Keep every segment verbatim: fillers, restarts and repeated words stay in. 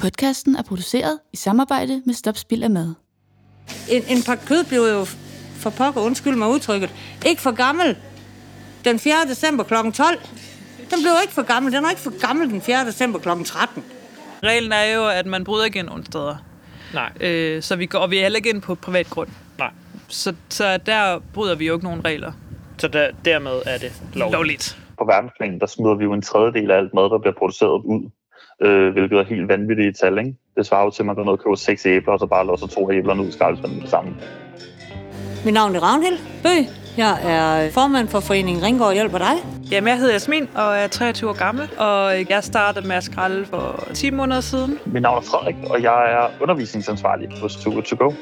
Podcasten er produceret i samarbejde med Stop Spild af Mad. En, en pakke kød blev jo for pokker, undskyld mig udtrykket, ikke for gammel den fjerde december klokken tolv. Den blev ikke for gammel. Den er ikke for gammel den fjerde december klokken tretten. Reglen er jo, at man bryder ikke ind nogle steder. Nej. Øh, så vi går, og vi er heller ikke ind på privat grund. Nej. Så, så der bryder vi jo ikke nogen regler. Så der, dermed er det lovligt. Lovligt. På verdensplan, der smider vi jo en tredjedel af alt mad, der bliver produceret ud. Øh, hvilket er helt vanvittigt tal, ikke? Det svarer jo til, at man går ned og køber seks æbler, og så bare låser to æblerne ud i skraldespanden sammen. Mit navn er Ragnhild Bøgh. Jeg er formand for foreningen Ringgaard Hjælper Dig. Jamen, jeg hedder Jasmin og er treogtyve år gammel, og jeg startede med at skralde for ti måneder siden. Mit navn er Frederik, og jeg er undervisningsansvarlig hos Too Good To Go.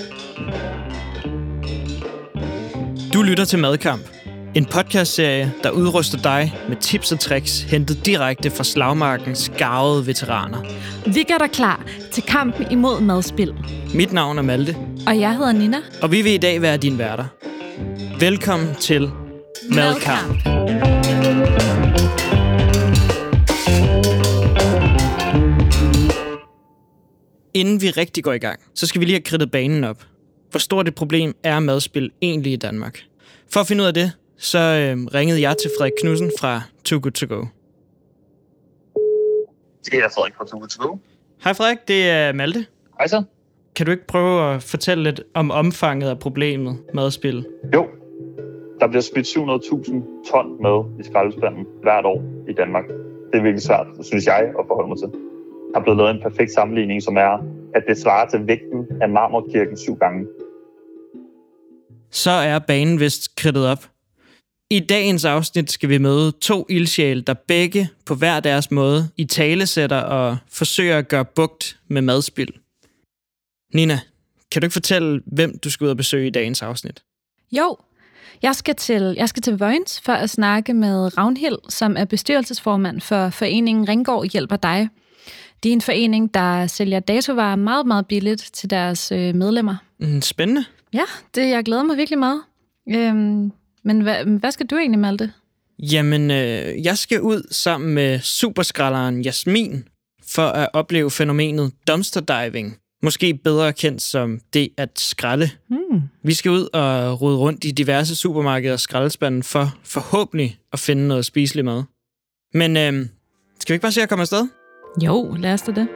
Du lytter til Madkamp. En podcastserie, der udruster dig med tips og tricks, hentet direkte fra slagmarkens garvede veteraner. Vi gør dig klar til kampen imod madspild. Mit navn er Malte. Og jeg hedder Nina. Og vi vil i dag være dine værter. Velkommen til Madkamp. Inden vi rigtig går i gang, så skal vi lige have kridtet banen op. Hvor stort et problem er madspild egentlig i Danmark? For at finde ud af det, så øh, ringede jeg til Frederik Knudsen fra Too Good To Go. Det er Frederik fra Too Good To Go. Hej Frederik, det er Malte. Hej så. Kan du ikke prøve at fortælle lidt om omfanget af problemet madspild? Jo. Der bliver smidt syv hundrede tusind ton mad i skraldespanden hvert år i Danmark. Det er virkelig svært, synes jeg, at forholde mig til. Der er blevet lavet en perfekt sammenligning, som er, at det svarer til vægten af Marmorkirken syv gange. Så er banen vist kridtet op. I dagens afsnit skal vi møde to ildsjæle, der begge på hver deres måde i talesætter og forsøger at gøre bugt med madspild. Nina, kan du ikke fortælle, hvem du skal ud og besøge i dagens afsnit? Jo, jeg skal til, jeg skal til Vojens for at snakke med Ragnhild, som er bestyrelsesformand for foreningen Ringgaard Hjælper Dig. Det er en forening, der sælger datovarer meget, meget billigt til deres øh, medlemmer. Mm, spændende. Ja, det jeg glæder mig virkelig meget. Øhm, men hvad, hvad skal du egentlig, Malte? Jamen, øh, jeg skal ud sammen med superskralderen Jasmin for at opleve fænomenet dumpster diving. Måske bedre kendt som det at skralde. Hmm. Vi skal ud og rode rundt i diverse supermarkeder og skraldespanden for forhåbentlig at finde noget spiselig mad. Men øh, skal vi ikke bare se at komme afsted? Jo, lad os da det.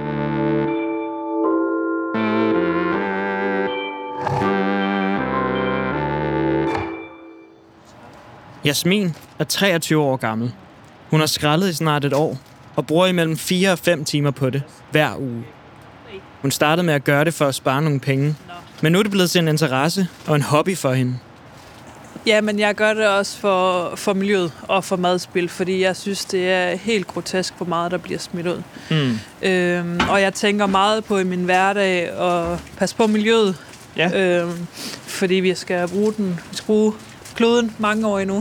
Jasmin er treogtyve år gammel. Hun har skraldet i snart et år og bruger imellem fire og fem timer på det hver uge. Hun startede med at gøre det for at spare nogle penge, men nu er det blevet til en interesse og en hobby for hende. Ja, men jeg gør det også for, for miljøet og for madspild, fordi jeg synes, det er helt grotesk, hvor meget der bliver smidt ud. Mm. Øhm, og jeg tænker meget på i min hverdag at passe på miljøet, Ja. øhm, fordi vi skal bruge den, vi skal bruge kloden mange år endnu.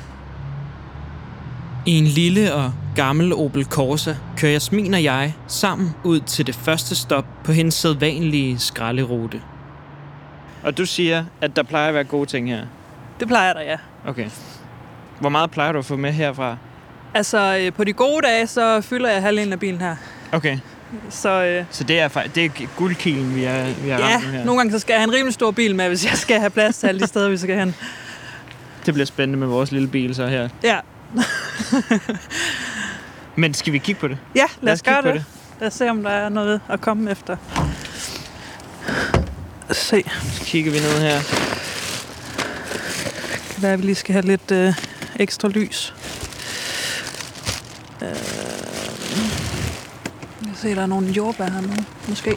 I en lille og gammel Opel Corsa kører Jasmin og jeg sammen ud til det første stop på hendes sædvanlige skralderute. Og du siger, at der plejer at være gode ting her? Det plejer der, ja. Okay. Hvor meget plejer du at få med herfra? Altså, øh, på de gode dage, så fylder jeg halvdelen af bilen her. Okay. Så, øh, Så det er faktisk det er guldkilen, vi har, vi har ja, ramt nu her. nogle gange så skal jeg have en rimelig stor bil med, hvis jeg skal have plads til alle de steder, vi skal hen. Det bliver spændende med vores lille bil så her. Ja. Men skal vi kigge på det? Ja, lad, lad os gøre det. det. Lad os se, om der er noget at komme efter. Se. Så kigger vi ned her. Kan være, at vi lige skal have lidt øh, ekstra lys. Øh, jeg kan se, der er nogle jordbær her nu, måske.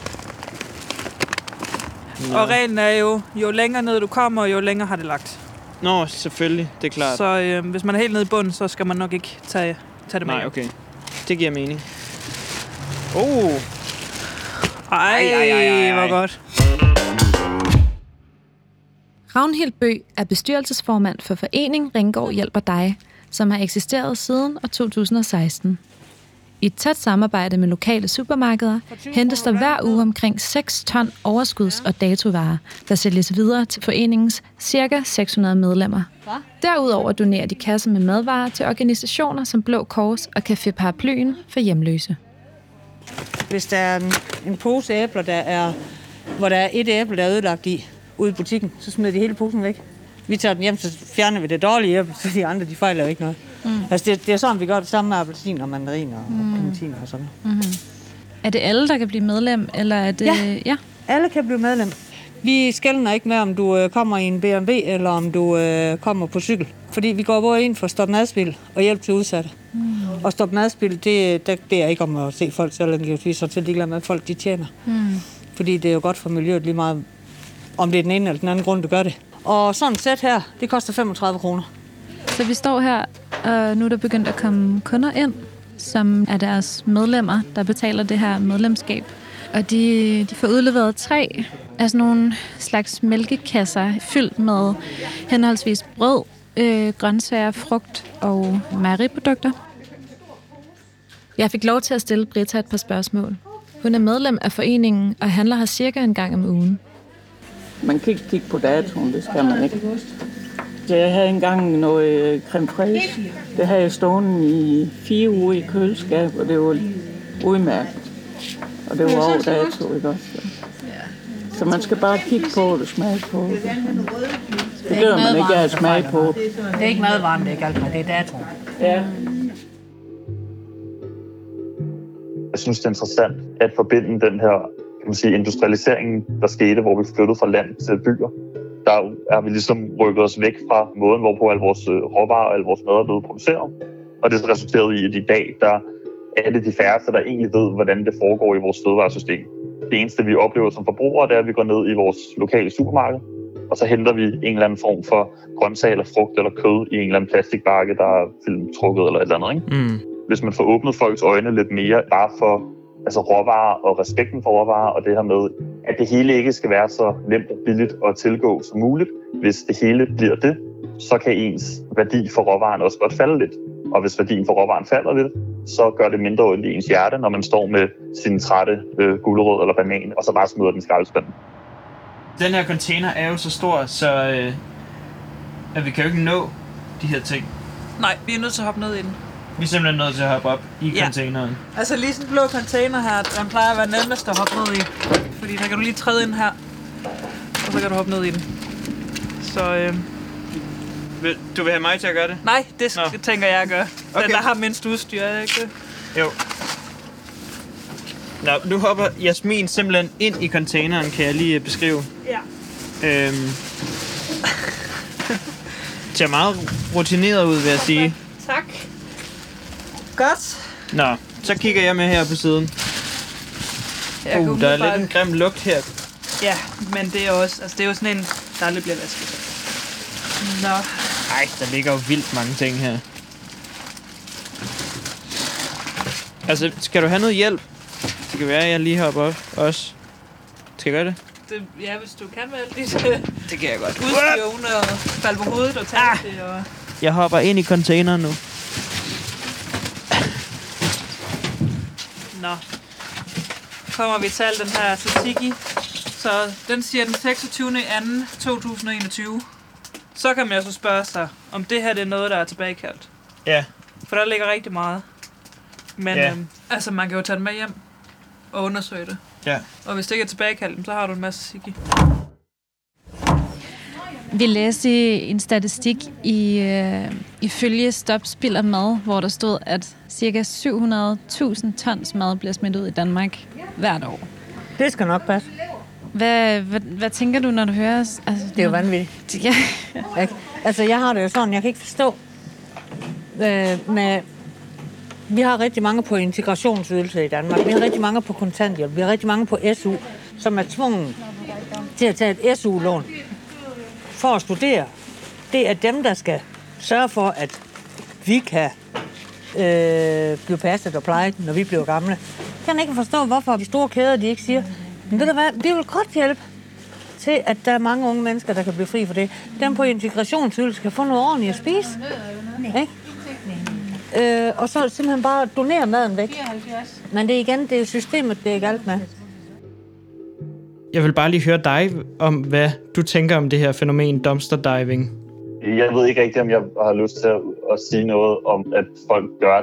Nå. Og reglen er jo, jo længere ned du kommer, jo længere har det lagt. Nå, selvfølgelig. Det er klart. Så øh, hvis man er helt nede i bunden, så skal man nok ikke tage, tage det med. Nej, okay. Det giver mening. Oh. Ej, Ej, ej, ej, ej. hvor godt. Ragnhild Bøgh er bestyrelsesformand for foreningen Ringgaard Hjælper Dig, som har eksisteret siden år to tusind og seksten. I et tæt samarbejde med lokale supermarkeder hentes der hver uge omkring seks ton overskuds- og datovarer, der sælges videre til foreningens ca. seks hundrede medlemmer. Derudover donerer de kasser med madvarer til organisationer som Blå Kors og Café Paraplyen for hjemløse. Hvis der er en, en pose æbler, der er, hvor der er et æble, der er ødelagt i, ude i butikken, så smider de hele posen væk. Vi tager den hjem, så fjerner vi det dårlige æble, så de andre, de fejler jo ikke noget. Mm. Altså, det, det er sådan, vi gør det samme med appelsin og mandarin og mm. clementin og sådan. Mm-hmm. Er det alle, der kan blive medlem, eller er det... Ja, ja. alle kan blive medlem. Vi skelner ikke med, om du øh, kommer i en B M W, eller om du øh, kommer på cykel. Fordi vi går både ind for Stop Madspil og hjælp til udsatte. Mm. Og Stop Madspil, det, det, det er ikke om at se folk selv, vi så til ligeglade med, at folk de tjener. Mm. Fordi det er jo godt for miljøet lige meget, om det er den ene eller den anden grund, du gør det. Og sådan et sæt her, det koster femogtredive kroner. Så vi står her, og nu er der begyndt at komme kunder ind, som er deres medlemmer, der betaler det her medlemskab. Og de, de får udleveret tre af sådan nogle slags mælkekasser fyldt med henholdsvis brød, øh, grøntsager, frugt og mejeriprodukter. Jeg fik lov til at stille Britta et par spørgsmål. Hun er medlem af foreningen og handler her cirka en gang om ugen. Man kan ikke kigge på datoen, det skal man ikke. Jeg havde engang noget creme fraiche. Det havde jeg stående i fire uger i køleskab, og det var udmærket. Og det var over dato, ikke også? Så man skal bare kigge på det, smage på det. Det gør man ikke at smage på. Det er ikke madvaren, det er ikke alt, det er dato. Ja. Jeg synes, det er interessant at forbinde den her, kan man sige, industrialiseringen, der skete, hvor vi flyttede fra land til byer. Der er vi ligesom rykket os væk fra måden, hvorpå alle vores råvarer og alle vores mad er blevet produceret. Og det resulterede i, at i dag, der er det de færreste, der egentlig ved, hvordan det foregår i vores fødevaresystem. Det eneste, vi oplever som forbrugere, det er, at vi går ned i vores lokale supermarked, og så henter vi en eller anden form for grøntsag eller frugt eller kød i en eller anden plastikbakke, der er filmtrukket eller et eller andet. Ikke? Mm. Hvis man får åbnet folks øjne lidt mere, bare for altså råvarer og respekten for råvarer, og det her med, at det hele ikke skal være så nemt og billigt at tilgå som muligt. Hvis det hele bliver det, så kan ens værdi for råvaren også godt falde lidt. Og hvis værdien for råvaren falder lidt, så gør det mindre ondt i ens hjerte, når man står med sin trætte øh, gulerod eller banan, og så bare smider den i skraldespanden. Den her container er jo så stor, så øh, at vi kan jo ikke nå de her ting. Nej, vi er nødt til at hoppe ned i den. Vi er simpelthen nødt til at hoppe op i ja. containeren. Altså lige sådan en blå container her, den plejer at være nemmest at hoppe ned i. Fordi der kan du lige træde ind her, og så kan du hoppe ned i den. Så øh... Du vil have mig til at gøre det? Nej, det Nå. tænker jeg at gøre. Okay. Den der har mindst udstyr, er det ikke det? Jo. Nå, nu hopper Jasmin simpelthen ind i containeren, kan jeg lige beskrive. Ja. Øhm, ser meget rutineret ud, vil jeg sige. Tak. Godt. Nå, så kigger jeg med her på siden. Jeg uh, der er bare... lidt en grim lugt her. Ja, men det er også, altså det er jo sådan en, der aldrig bliver vasket. Nå. Ej, der ligger jo vildt mange ting her. Altså, skal du have noget hjælp? Det kan være, at jeg lige hopper op også. Skal jeg gøre det? det ja, hvis du kan vel lige. Det kan jeg godt. Udstyr uden at falde på hovedet og tage ah. det. Og... Jeg hopper ind i containeren nu. Nå. Kommer vi til den her tzatziki. Så den siger den seksogtyvende anden to tusind og enogtyve. Så kan man jo så spørge sig, om det her det er noget, der er tilbagekaldt. Ja. For der ligger rigtig meget. Men ja. øhm, altså, man kan jo tage den med hjem og undersøge det. Ja. Og hvis det ikke er tilbagekaldt, så har du en masse tzatziki. Vi læste en statistik i øh, ifølge Stop Spild af Mad, hvor der stod, at ca. syv hundrede tusind tons mad bliver smidt ud i Danmark hvert år. Det skal nok passe. Hvad, hvad, hvad tænker du, når du hører... Altså, det er jo vanvittigt. Ja. Altså, jeg har det jo sådan, jeg kan ikke forstå... Øh, med, vi har rigtig mange på integrationsydelse i Danmark. Vi har rigtig mange på kontanthjælp. Vi har rigtig mange på S U, som er tvunget til at tage et S U-lån for at studere. Det er dem, der skal sørge for, at vi kan øh, blive passet og plejet, når vi bliver gamle. Jeg kan ikke forstå, hvorfor de store kæder, de ikke siger, men ved du hvad, vi vil godt hjælpe til, at der er mange unge mennesker, der kan blive fri for det. Dem på integrationsydelse kan få noget ordentligt at spise. Ikke? Øh, og så simpelthen bare donere maden væk. Men det er igen, det er systemet, det er galt med. Jeg vil bare lige høre dig om, hvad du tænker om det her fænomen dumpster diving. Jeg ved ikke rigtig, om jeg har lyst til at, at sige noget om, at folk gør det.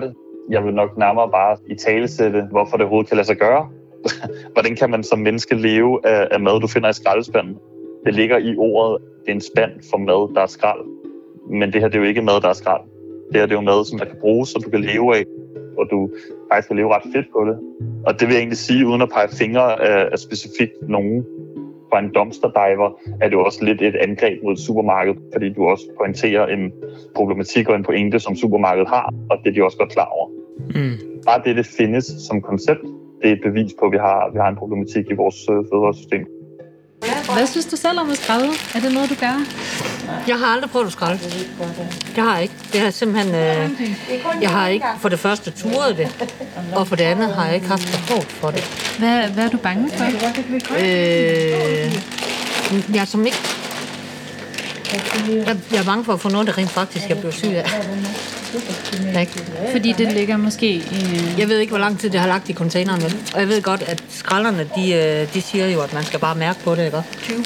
Jeg vil nok nærmere bare i talesætte, hvorfor det overhovedet kan lade sig gøre. Hvordan kan man som menneske leve af, af mad, du finder i skraldespanden? Det ligger i ordet, det er en spand for mad, der er skrald. Men det her, det er jo ikke mad, der er skrald. Det her, det er jo mad, som man kan bruge, som du kan leve af, og du faktisk kan leve ret fedt på det. Og det vil jeg egentlig sige, uden at pege fingre af, af specifikt nogen. For en dumpster diver er det jo også lidt et angreb mod et supermarked, fordi du også pointerer en problematik og en pointe, som supermarkedet har, og det er de også godt klar over. Mm. Bare det, det findes som koncept, det er et bevis på, at vi har, vi har en problematik i vores øh, fødevaresystem. Hvad synes du selv om at skralde? Er det noget, du gør? Jeg har aldrig prøvet at skralde. Det har jeg ikke. Det har simpelthen... Øh, jeg har ikke for det første turet det, og for det andet har jeg ikke haft behov for det. Hvad, hvad er du bange for? Øh, jeg er som ikke... Jeg, jeg er bange for at få noget, der rent faktisk jeg bliver syg af. Fordi det ligger måske i... Jeg ved ikke, hvor lang tid det har lagt i containeren. Og jeg ved godt, at skralderne, de, de siger jo, at man skal bare mærke på det, ikke?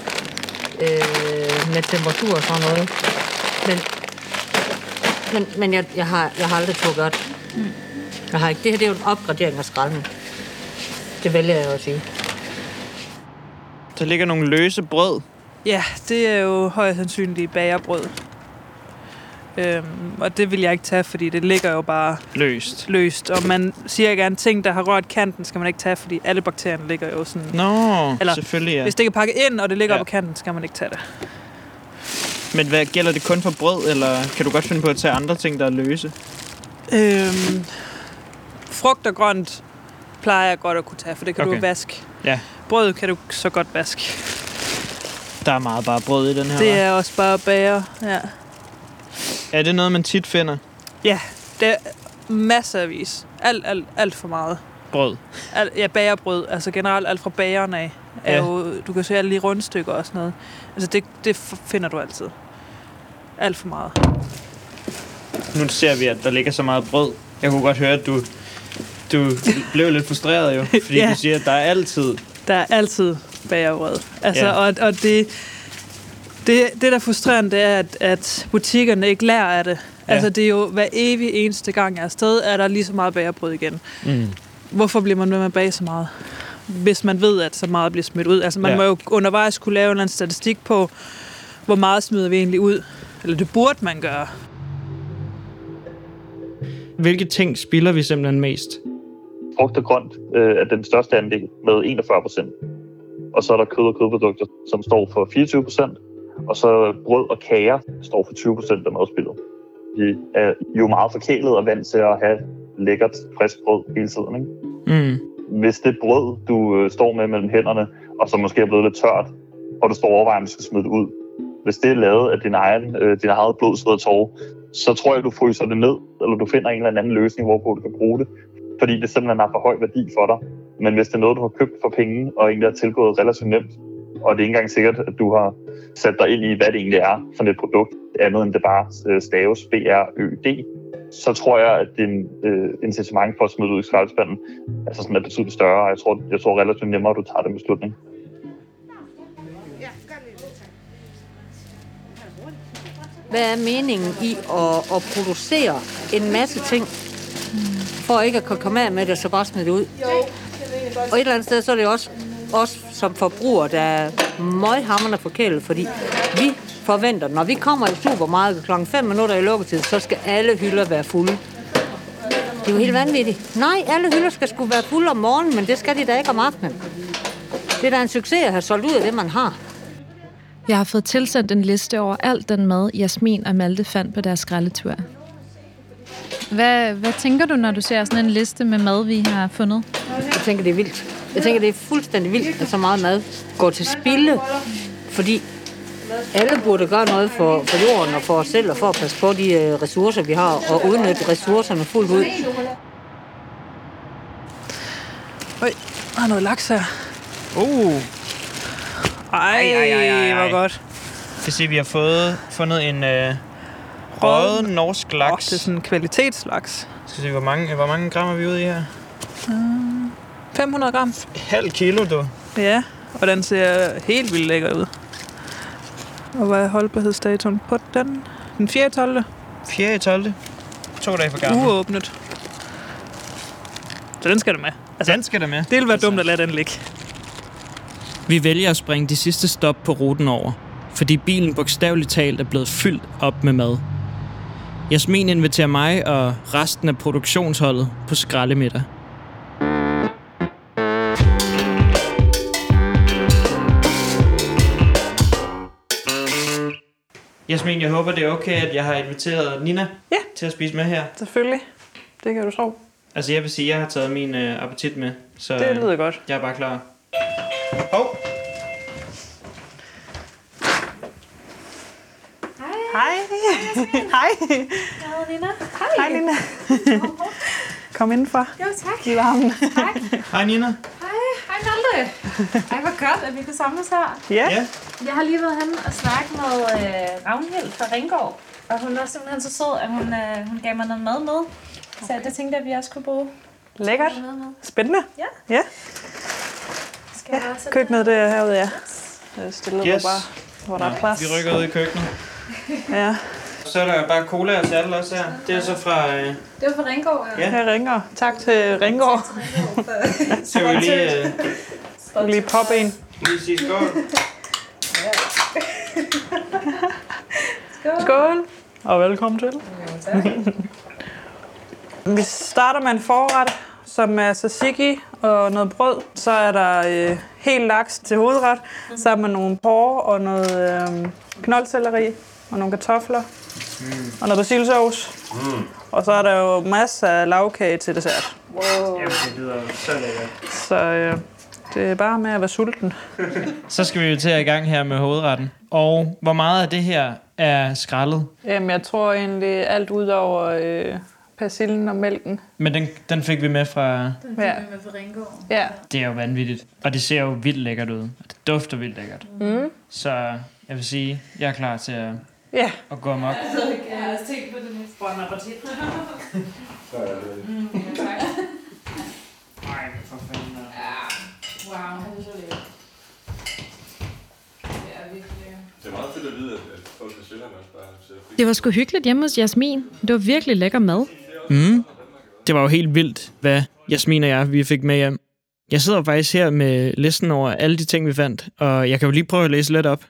Øh, med temperatur og sådan noget. Men, men, men jeg, jeg, har, jeg har aldrig tog godt. Jeg har ikke. Det her det er jo en opgradering af skralden. Det vælger jeg jo at sige. Der ligger nogle løse brød. Ja, det er jo højst sandsynligt bagerbrød. Øhm, og det vil jeg ikke tage, fordi det ligger jo bare løst. løst. Og man siger gerne, ting, der har rørt kanten, skal man ikke tage, fordi alle bakterierne ligger jo sådan... Nå, eller, selvfølgelig, ja. Hvis det ikke er pakket ind, og det ligger ja. på kanten, skal man ikke tage det. Men hvad, gælder det kun for brød, eller kan du godt finde på at tage andre ting, der er løse? Øhm, frugt og grønt plejer jeg godt at kunne tage, for det kan okay. du vaske. Ja. Brød kan du så godt vaske. Der er meget bare brød i den her. Det er også bare bager, ja. Er det noget, man tit finder? Ja, det er masservis. Alt, alt, alt for meget. Brød? Alt, ja, bagerbrød. Altså generelt alt fra bageren af. Er ja. jo, du kan se alle de rundstykker og sådan noget. Altså det, det finder du altid. Alt for meget. Nu ser vi, at der ligger så meget brød. Jeg kunne godt høre, at du, du blev lidt frustreret jo. Fordi ja. du siger, at der er altid... Der er altid bagerbrød. Altså, ja. og, og det... Det, det, der er frustrerende, det er, at, at butikkerne ikke lærer af det. Ja. Altså, det er jo hver evig eneste gang, jeg er afsted, er der lige så meget bagerbrød igen. Mm. Hvorfor bliver man ved med at bage så meget? Hvis man ved, at så meget bliver smidt ud. Altså, man ja. må jo undervejs kunne lave en eller anden statistik på, hvor meget smider vi egentlig ud. Eller det burde man gøre. Hvilke ting spilder vi simpelthen mest? Frugt og grønt øh, er den største andel med enogfyrre procent. Og så er der kød og kødprodukter, som står for fireogtyve procent. Og så brød og kager står for tyve procent af madspildet. Vi er jo meget forkælet og vant til at have lækkert, frisk brød hele tiden. Ikke? Mm. Hvis det brød, du øh, står med mellem hænderne, og som måske er blevet lidt tørt, og du står overvejer, om du skal smide det ud. Hvis det er lavet af din egen, øh, din eget blod, sved og tårer, så tror jeg, du fryser det ned, eller du finder en eller anden løsning, hvorpå du kan bruge det. Fordi det simpelthen har for høj værdi for dig. Men hvis det er noget, du har købt for penge, og egentlig har tilgået relativt nemt, og det er ikke engang sikkert, at du har sat dig ind i, hvad det egentlig er for et produkt, andet end det bare staves B R Ø D, så tror jeg, at din øh, incitament for at smide ud i skraldespanden altså sådan er betydeligt større, og jeg tror, jeg tror relativt nemmere, at du tager den beslutning. Hvad er meningen i at, at producere en masse ting, for ikke at komme af med det, så bare smide det ud? Og et eller andet sted, så er det også os som forbrugere, der er møghamrende forkælet, fordi vi forventer, når vi kommer i supermarkedet klokken fem minutter i lukketid, så skal alle hylder være fulde. Det er jo helt vanvittigt. Nej, alle hylder skal sgu være fulde om morgenen, men det skal de da ikke om aftenen. Det er da en succes at have solgt ud af det, man har. Jeg har fået tilsendt en liste over alt den mad, Jasmin og Malte fandt på deres skraldetur. Hvad, hvad tænker du, når du ser sådan en liste med mad, vi har fundet? Jeg tænker, det er vildt. Jeg tænker, det er fuldstændig vildt, at så meget mad går til spilde. Fordi alle burde gøre noget for, for jorden og for os selv, og for at passe på de uh, ressourcer, vi har, og udnytte ressourcerne fuldt ud. Øj, der er noget laks her. Uh. Ej, ej, ej, ej, ej. Hvor godt. Det siger, vi har fået, fundet en øh, røget norsk laks. Oh, det er sådan en kvalitetslaks. Skal vi se, hvor mange, hvor mange gram er vi ude i her? Uh, fem hundrede gram. Halv kilo, du. Ja, og den ser helt vildt lækker ud. Og hvad er holdbarhedsdatoen på den? Den fjerde tolvte fjerde tolvte To dage for gammel. Uåbnet. Så den skal der med. Altså, Den skal der med. det ville være dumt at lade den ligge. Vi vælger at springe de sidste stop på ruten over, fordi bilen bogstaveligt talt er blevet fyldt op med mad. Jasmin inviterer mig og resten af produktionsholdet på skraldemiddag. Jasmin, jeg håber, det er okay, at jeg har inviteret Nina Ja. til at spise med her. Selvfølgelig. Det kan du tro. Altså, jeg vil sige, at jeg har taget min øh, appetit med, så Det lyder godt. jeg er bare klar. Hov! Hej. Hej. Hej, Nina. Hej, Nina. Kom indenfor. Jo, tak. I varmen. Tak. Hej, Nina. Hej. Hej, Malte. Ej, hvor godt, at vi kan samles her. Ja. Ja. Jeg har lige været hen og snakket med øh, Ragnhild fra Ringgaard. Og hun var simpelthen så sød, at hun, øh, hun gav mig noget mad med. Så det tænkte jeg, at vi også kunne bruge. Lækkert. Noget med. Spændende. Ja. Ja. Skal jeg også sætte Køkkenet det er herude, ja. Jeg stiller Yes. yes. bare, hvor der er plads. Vi rykker ud i køkkenet. Ja. Så er der bare cola til alle også her. Det er så fra... Øh, Det var fra Ringgaard, ja. Ja. Jeg ringer. Tak til Ringgaard. så vil vi lige, øh, Jeg vil lige poppe en. lige sige skål. Skål. Skål. Og velkommen til. Vi starter med en forret, som er tzatziki og noget brød. Så er der øh, helt laks til hovedret, sammen med nogle porre og noget øh, knoldselleri og nogle kartofler mm. og noget basilsauce. Mm. Og så er der jo masser af lavkage til dessert. Wow. Jamen, det lyder så lækkert. Så øh, det er bare med at være sulten. Så skal vi jo til at i gang her med hovedretten. Og hvor meget af det her er skrællet? Jamen, jeg tror egentlig alt ud over øh, persillen og mælken. Men den, den fik vi med fra... Den fik Ja. vi med fra Ringgaard. Ja. Det er jo vanvittigt. Og det ser jo vildt lækkert ud. Og det dufter vildt lækkert. Mm. Så jeg vil sige, jeg er klar til at, Ja. at gå amok. Jeg har også tænkt på det næste. Bon appetit. Mm, ja, tak. Ej, for fanden. Wow, det er så lækkert. Det er virkelig lækkert. Det er meget fedt at vide, at folk fra Sjælland også bare sætter pris. Det var sgu hyggeligt hjemme hos Jasmin. Det var virkelig lækker mad. Mm. Det var jo helt vildt, hvad Jasmin og jeg vi fik med hjem. Jeg sidder faktisk her med listen over alle de ting, vi fandt, og jeg kan jo lige prøve at læse lidt op.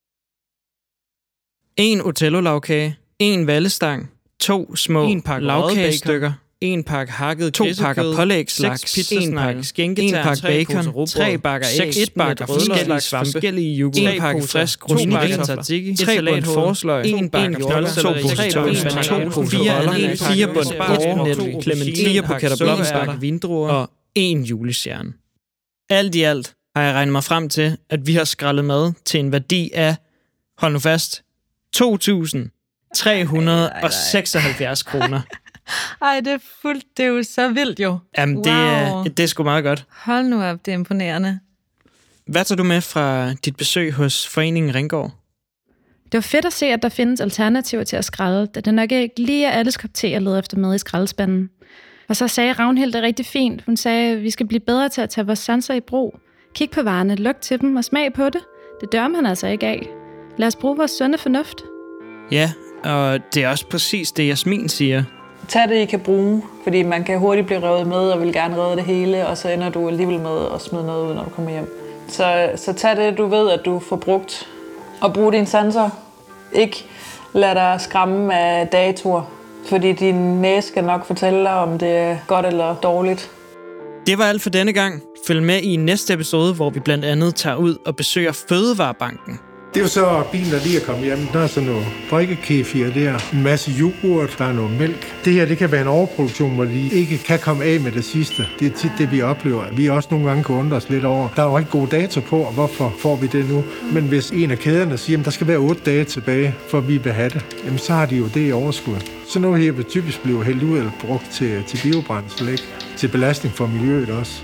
En Otello-lavkage, en vallestang, to små lavkagestykker, en pakke hakket to pakker pålægslaks, en pakke skænketær, en pakke bacon, tre bakker æg, et bakker forskellige svampe, forskellige yoghurt, en pakke frisk rosmarin tzatziki, tre bund forsløg, en bakke knoldselleri, to poser fire fire bund borre, clementine, pakker blomster, vindruer og en julestjerne. Alt i alt har jeg regnet mig frem til, at vi har skrællet mad til en værdi af, hold nu fast, to tusind tre hundrede og seksoghalvfjerds kroner. Ej, det er fuldt. Det er jo så vildt jo. Jamen, det, Wow. det er sgu meget godt. Hold nu op, det er imponerende. Hvad tager du med fra dit besøg hos Foreningen Ringgaard? Det var fedt at se, at der findes alternativer til at skralde, da det nok ikke lige er alles kop te, jeg leder efter med i skraldespanden. Og så sagde Ragnhild det rigtig fint. Hun sagde, at vi skal blive bedre til at tage vores sanser i brug. Kig på varerne, luk til dem og smag på det. Det dør man altså ikke af. Lad os bruge vores sunde fornuft. Ja, og det er også præcis det, Jasmin siger. Tag det, I kan bruge, fordi man kan hurtigt blive revet med og vil gerne redde det hele, og så ender du alligevel med at smide noget ud, når du kommer hjem. Så, så tag det, du ved, at du får brugt, og brug dine sanser. Ikke lad dig skræmme af datoer, fordi din næse skal nok fortælle dig, om det er godt eller dårligt. Det var alt for denne gang. Følg med i næste episode, hvor vi blandt andet tager ud og besøger Fødevarebanken. Det er jo så bilen, der lige er kommet hjem. Der er sådan noget drikkekefir der, en masse yoghurt, der er noget mælk. Det her, det kan være en overproduktion, hvor de ikke kan komme af med det sidste. Det er tit det, vi oplever. Vi også nogle gange kan undre os lidt over. Der er jo ikke gode data på, og hvorfor får vi det nu? Men hvis en af kæderne siger, at der skal være otte dage tilbage, for vi vil have det, jamen så har de jo det i overskud. Så noget her vil typisk blive hældt ud eller brugt til, til biobrændsel, ikke? Til belastning for miljøet også.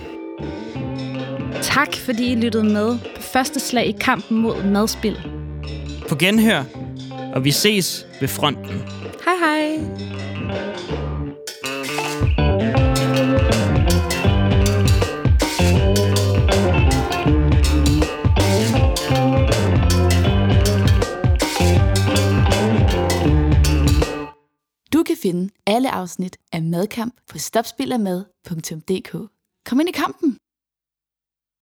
Tak, fordi I lyttede med på første slag i kampen mod madspild. På genhør, og vi ses ved fronten. Hej hej! Du kan finde alle afsnit af Madkamp på stopspillermad punktum d k. Kom ind i kampen!